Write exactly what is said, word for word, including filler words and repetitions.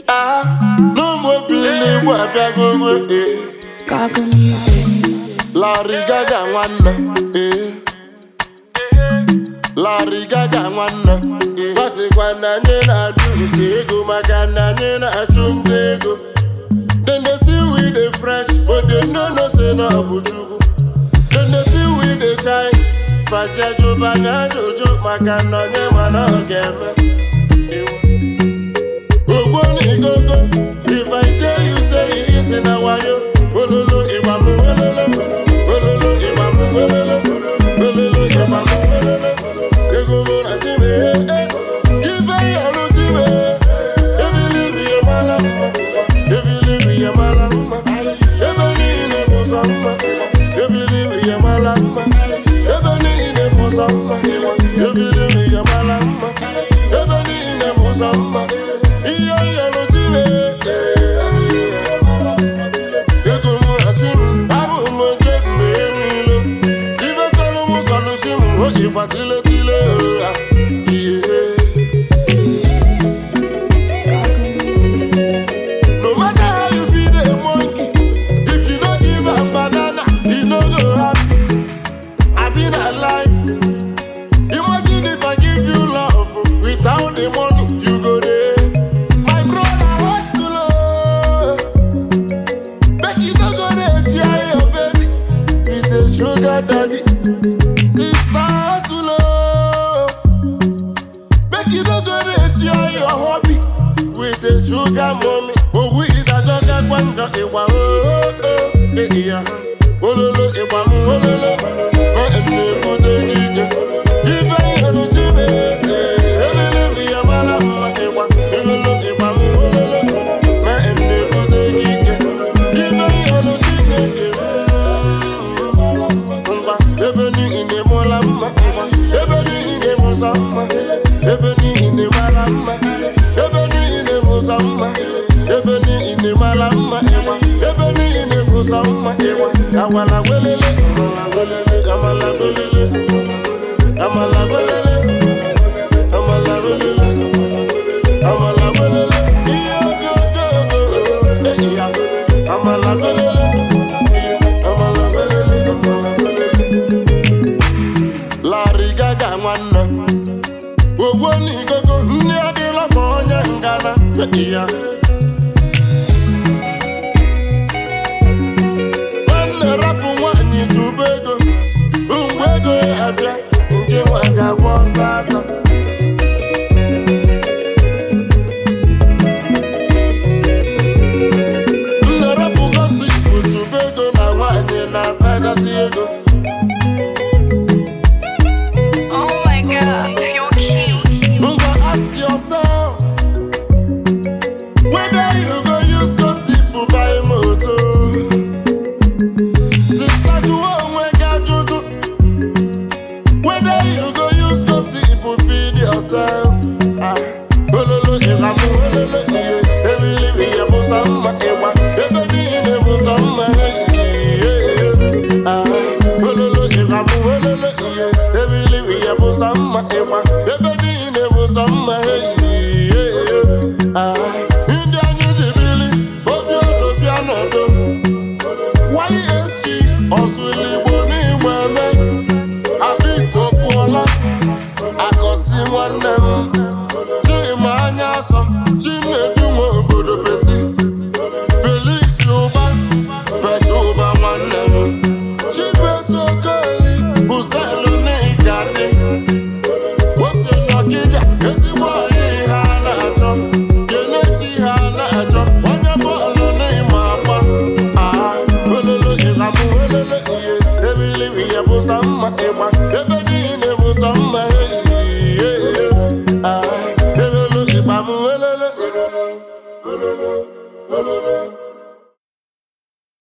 Ah, no more Billy, what I go with it. Gaga music. Larry Gaga one, eh. Larry Gaga one. Vasi kwana nyena du sego makana nyena chumdego. Then they see we the fresh, but they no no say no bujugu. Then they see we the shine, fajajo bana jojo makana nyema no game. If I tell you say it is in our yo, ololo ibamu ololo, ololo ibamu ololo, ololo ibamu ololo. Ego mo na ti me, if I alo ti me, if you leave me a malama, if you leave me a malama, if I need a musama, if you leave me a malama, if I need a musama, if you leave me a malama, if I need a musama. Patile tile, yeah. No matter how you feed a monkey, if you don't give a banana, he no go happy. I've been alive. Imagine if I give you love without the money, you go there. My brother hustle, make you no go there, tear your baby with a sugar daddy. Sugar mommy, oh we is a joga kwanga ewa oh oh eh yeah, ololo ewa mu ololo, ma ene kode nige, ibe yelo chibe, elele via mala ma ewa, ololo ewa mu ololo, ma ene kode nige, ibe yelo chibe, umba ebeni ine mola ma, ebeni ine mosama, ebeni ine mala ma. Ebeni ine malama ewa, ebeni ine musama ewa. Amala welele, amala welele, amala welele, amala welele, amala welele, iyo go go, eh iya, amala welele, amala welele, amala welele. Larry Gaga one, owo ni gogo, ni adila fonya ngana, eh iya. Oh my God, you're cute. Ask yourself whether you go use gossip to buy moto. Sister, you won't get you. Whether you go use gossip to feed yourself. Ah, ololo ilamu ololo iye, ebili biye musamba ewa, ebeni ine musamba iye. Ah, ololo ilamu ololo iye, ebili biye musamba ewa, ebeni ine musamba iye. Ah, India nyijibili, obi obi anodo. Y S G osuli boni mweme. Abi kokuola, akosi mwanem.